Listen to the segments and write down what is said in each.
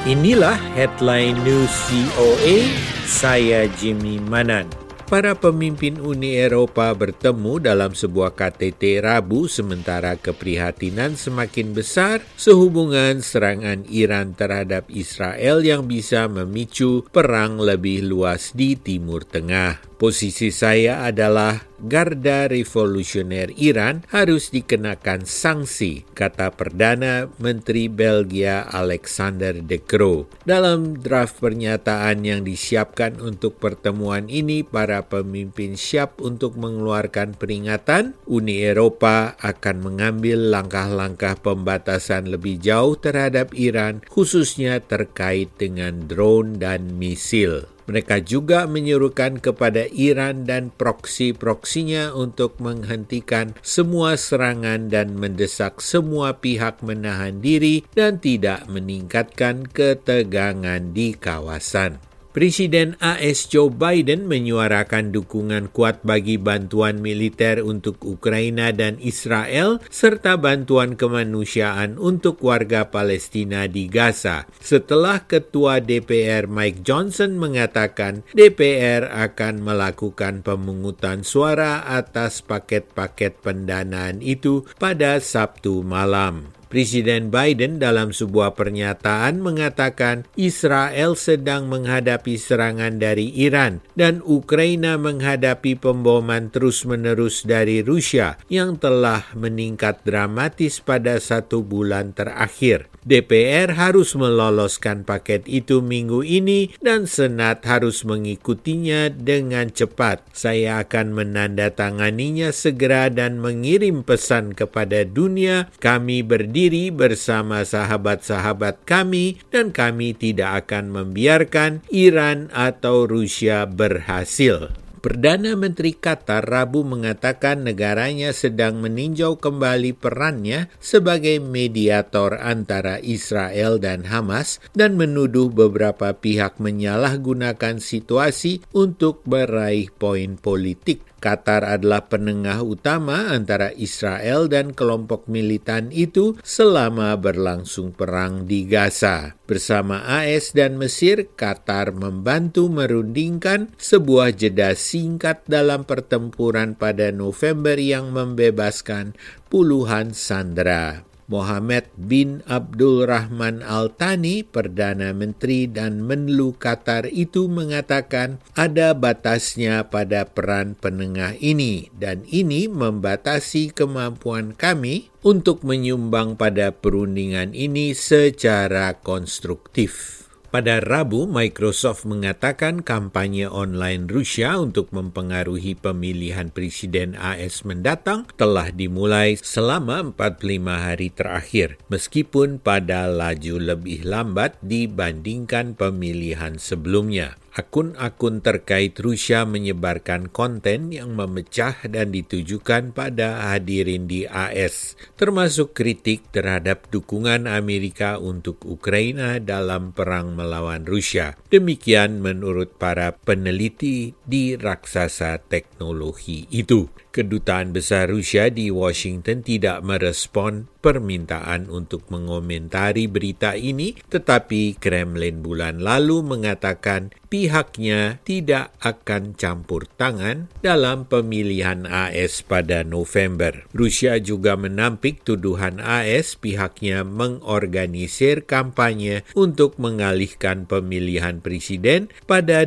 Inilah headline news VOA, saya Jimmy Manan. Para pemimpin Uni Eropa bertemu dalam sebuah KTT Rabu sementara keprihatinan semakin besar sehubungan serangan Iran terhadap Israel yang bisa memicu perang lebih luas di Timur Tengah. Posisi saya adalah Garda Revolusioner Iran harus dikenakan sanksi, kata Perdana Menteri Belgia Alexander De Croo. Dalam draft pernyataan yang disiapkan untuk pertemuan ini, para pemimpin siap untuk mengeluarkan peringatan. Uni Eropa akan mengambil langkah-langkah pembatasan lebih jauh terhadap Iran, khususnya terkait dengan drone dan misil. Mereka juga menyuruhkan kepada Iran dan proksi-proksinya untuk menghentikan semua serangan dan mendesak semua pihak menahan diri dan tidak meningkatkan ketegangan di kawasan. Presiden AS Joe Biden menyuarakan dukungan kuat bagi bantuan militer untuk Ukraina dan Israel serta bantuan kemanusiaan untuk warga Palestina di Gaza. Setelah Ketua DPR Mike Johnson mengatakan DPR akan melakukan pemungutan suara atas paket-paket pendanaan itu pada Sabtu malam. Presiden Biden dalam sebuah pernyataan mengatakan Israel sedang menghadapi serangan dari Iran dan Ukraina menghadapi pemboman terus-menerus dari Rusia yang telah meningkat dramatis pada 1 bulan terakhir. DPR harus meloloskan paket itu minggu ini dan Senat harus mengikutinya dengan cepat. Saya akan menandatanganinya segera dan mengirim pesan kepada dunia. Kami berdiri bersama sahabat-sahabat kami dan kami tidak akan membiarkan Iran atau Rusia berhasil. Perdana Menteri Qatar Rabu mengatakan negaranya sedang meninjau kembali perannya sebagai mediator antara Israel dan Hamas dan menuduh beberapa pihak menyalahgunakan situasi untuk meraih poin politik. Qatar adalah penengah utama antara Israel dan kelompok militan itu selama berlangsung perang di Gaza. Bersama AS dan Mesir, Qatar membantu merundingkan sebuah jeda singkat dalam pertempuran pada November yang membebaskan puluhan sandera. Mohammed bin Abdul Rahman Al Thani, Perdana Menteri dan Menlu Qatar itu mengatakan ada batasnya pada peran penengah ini dan ini membatasi kemampuan kami untuk menyumbang pada perundingan ini secara konstruktif. Pada Rabu, Microsoft mengatakan kampanye online Rusia untuk mempengaruhi pemilihan presiden AS mendatang telah dimulai selama 45 hari terakhir, meskipun pada laju lebih lambat dibandingkan pemilihan sebelumnya. Akun-akun terkait Rusia menyebarkan konten yang memecah dan ditujukan pada hadirin di AS, termasuk kritik terhadap dukungan Amerika untuk Ukraina dalam perang melawan Rusia. Demikian menurut para peneliti di raksasa teknologi itu. Kedutaan Besar Rusia di Washington tidak merespon permintaan untuk mengomentari berita ini, tetapi Kremlin bulan lalu mengatakan pihaknya tidak akan campur tangan dalam pemilihan AS pada November. Rusia juga menampik tuduhan AS pihaknya mengorganisir kampanye untuk mengalihkan pemilihan presiden pada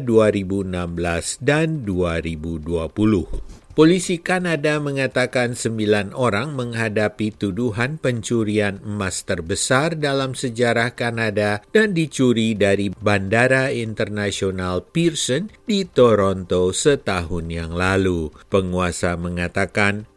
2016 dan 2020. Polisi Kanada mengatakan 9 orang menghadapi tuduhan pencurian emas terbesar dalam sejarah Kanada dan dicuri dari Bandara Internasional Pearson di Toronto setahun yang lalu. Penguasa mengatakan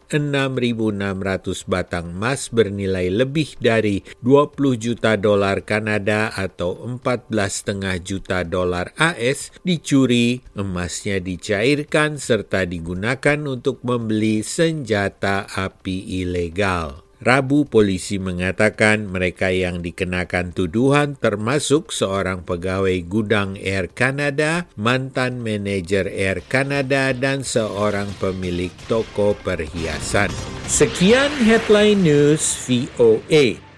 6.600 batang emas bernilai lebih dari 20 juta dolar Kanada atau 14,5 juta dolar AS dicuri, emasnya dicairkan serta digunakan untuk membeli senjata api ilegal. Rabu, polisi mengatakan mereka yang dikenakan tuduhan termasuk seorang pegawai gudang Air Canada, mantan manajer Air Canada, dan seorang pemilik toko perhiasan. Sekian Headline News VOA.